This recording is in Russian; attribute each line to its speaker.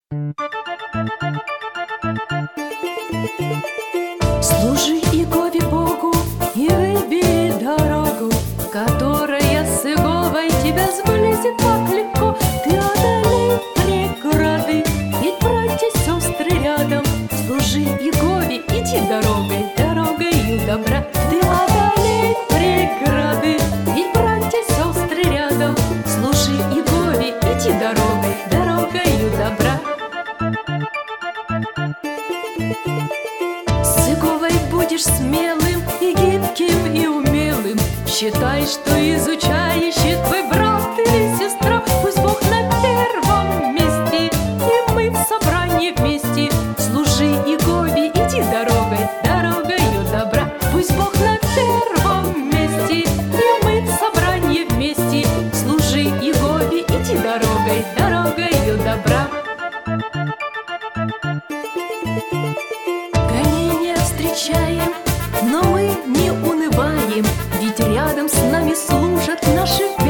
Speaker 1: Служи Иегове Богу и выбери дорогу, которая с Иеговой тебя сблизит так легко. Ты одолей преграды, ведь братья, сестры рядом. Служи Иегове, иди дорогой, дорогою добра. Ты одолей преграды, ведь братья, сестры рядом. Служи Иегове, иди дорогой, дорогою добра. С Иеговой будешь смелым и гибким и умелым. Считай, что изучающий твой брат или сестра. Пусть Бог на первом месте, и мы в собрании вместе. Служи Иегове, иди дорогой, дорогою добра. Пусть Бог на первом месте, и мы в собрании вместе. Служи Иегове, иди дорогой, дорогою добра. Гонения встречаем, но мы не унываем, ведь рядом с нами служат наши